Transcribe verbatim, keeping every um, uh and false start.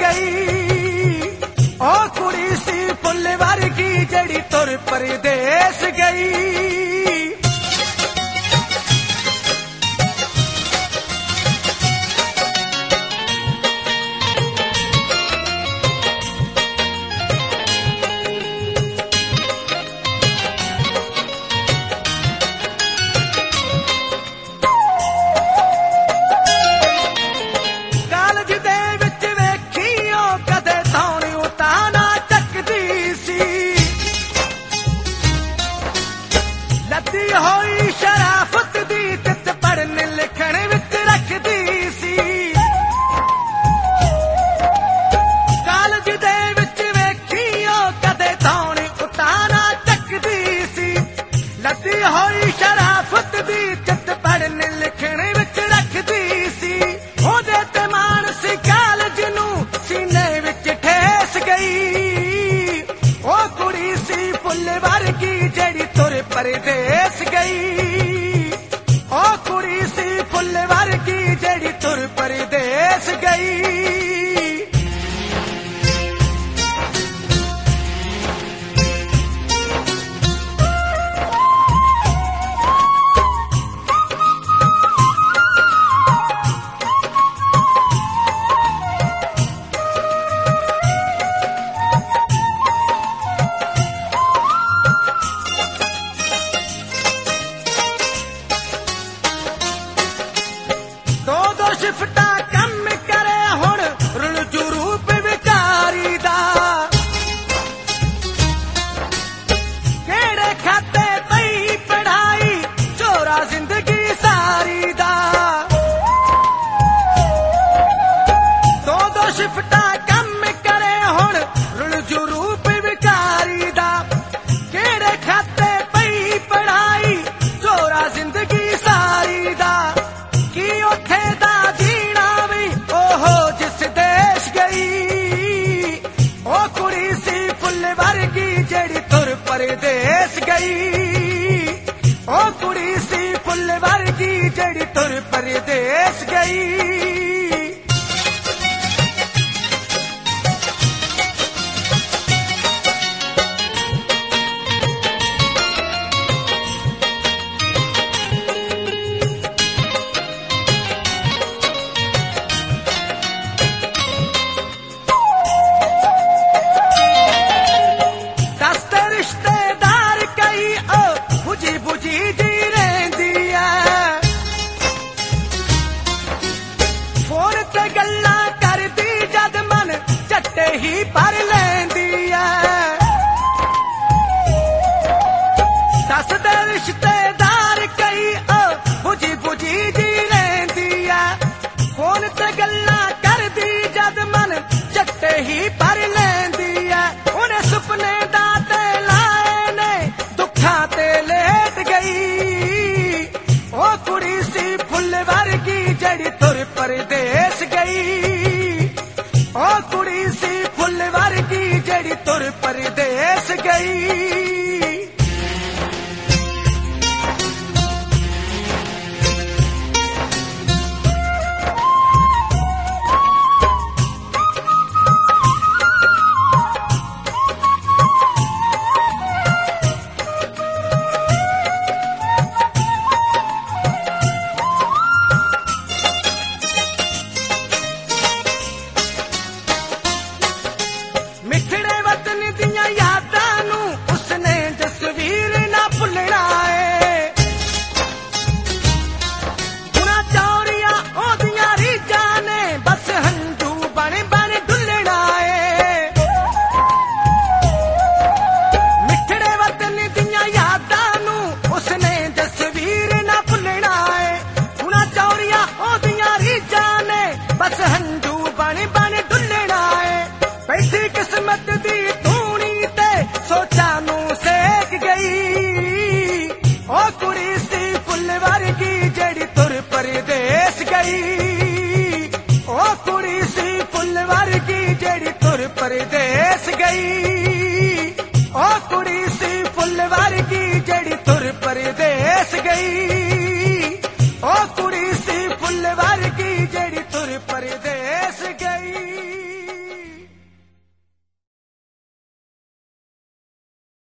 गई। ओ कुड़ी सी फुल वर्गी जड़ी तुर परदेस गई। होई शराफत दी तित पढ़ने लिखने विच रखदी सी। कालज दे विच वेखियो कदे थौणी उताना चकदी सी। लदी होई शराफत दी तित पढ़ने लिखने विच रखदी सी। ओदे ते मान सी कालज नूं सीने विच ठेस गई। ओ कुड़ी सी फुल वर्गी जड़ी तुर परदेस गई। ओ कुड़ी सी फुल वर्गी जड़ी तुर परदेस गई। दो दो शिफ्टा कम करे हुण रुलझू रूप विचारी दा। केड़े खाते पई पढ़ाई चोरा जिंदगी सारी दा। दो दो शिफ्टा कम करे हुण रुलझू रूप विचारी दा। केड़े खाते पई पढ़ाई चोरा जिंदगी सारी दा। की उथे दा जीना भी ओहो जिस देश गई। ओ कुड़ी सी फुल वर्गी जड़ी तुर परदेस गई। ओ कुड़ी सी फुल वर्गी जड़ी तुर परदेस गई। रिश्तेदार कई ओ बुझी बुझी जी रहंदी है। फोन ते गल्लां करदी जद मन झट्टे ही भर लैंदी है। दस दे रिश्तेदार कई ओ बुझी बुझी जी रहंदी है। फोन ते गल्लां करदी जद मन झट्टे ही भर लैंदी है। उन्हें सुपने दा ओ कुड़ी सी फुल वर्गी जड़ी तुर परदेस गई। ओ कुड़ी सी फुल वर्गी जड़ी तुर परदेस गई। मिठड़े वतन दियां यादां नूं उसने तस्वीर ना भुलना है। गुना चौरिया ओदियां रीझां ने बस हंझू बन बन डुलना है। मिठड़े वतन दियां यादां नूं उसने तस्वीर ना भुलना है। गुना चौरिया ओदियां रीझां ने बस हंझू बन बन डुलना है। बैठी किस्मत दी धूनी ते सोचा नूं सेक गई। ओ कुड़ी सी फुल वर्गी जड़ी तुर परदेस गई। ओ कुड़ी सी फुल वर्गी जड़ी तुर परदेस गई।